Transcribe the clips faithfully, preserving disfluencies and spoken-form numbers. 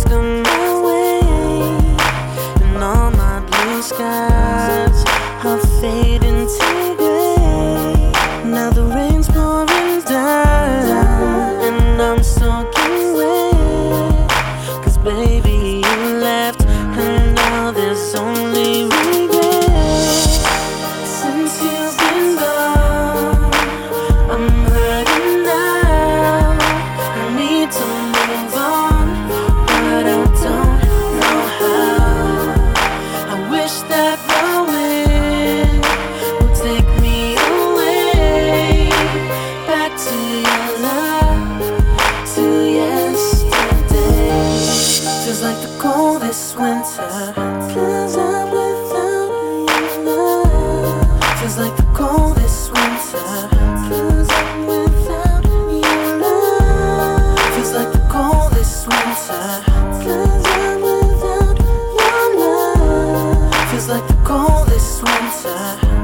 clouds come my way, and all my blue skies are fading to gray. Now the rain's pouring down, and I'm soaking wet. Cause baby, you left, and now there's only regret. Since you've been gone, I'm hurting now. I need to move on, but I don't know how. I wish that the wind would take me away, back to your love, to yesterday. Feels like the coldest winter, cause I'm without your love. Feels like the coldest winter, cause I'm without your love. Feels like the coldest winter, cause I'm without your love. Feels like the coldest winter,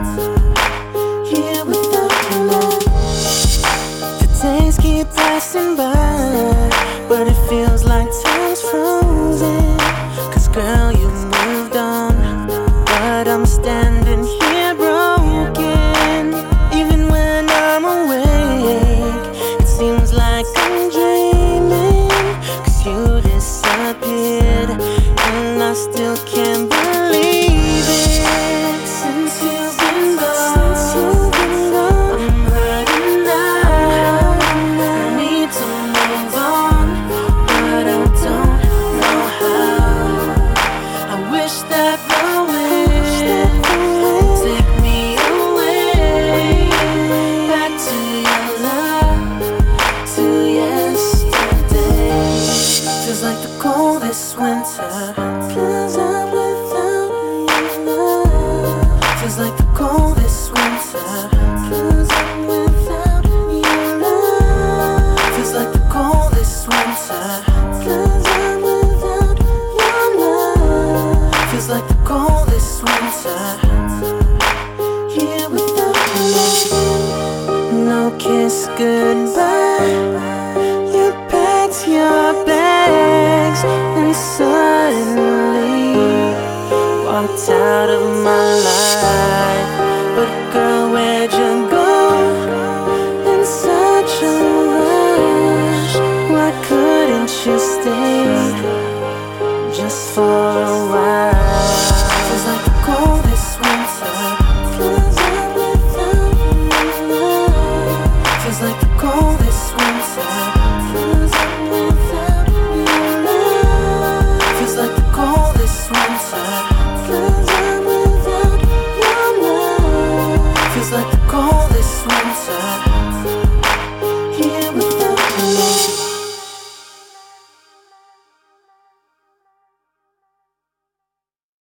here without your love. The days keep passing by, but it feels like time's frozen. Cause girl, you moved on, but I'm standing here broken. Even when I'm awake, it seems like I'm dreaming. Cause you disappeared, and I still can't believe it. Since you've been gone, I'm hurting now. I need to move on, but I don't know how. I wish that the wind would take me away, back to your love, to yesterday. Feels like the coldest winter, cause I'm without your love. Feels like the coldest winter, cause I'm without your love. Feels like the coldest winter, cause I'm without your love. Feels like the coldest winter, here without your love. No kiss goodbye. You packed your bags and suddenly walked out of my life. But girl, where'd you go? In such a rush, why couldn't you stay?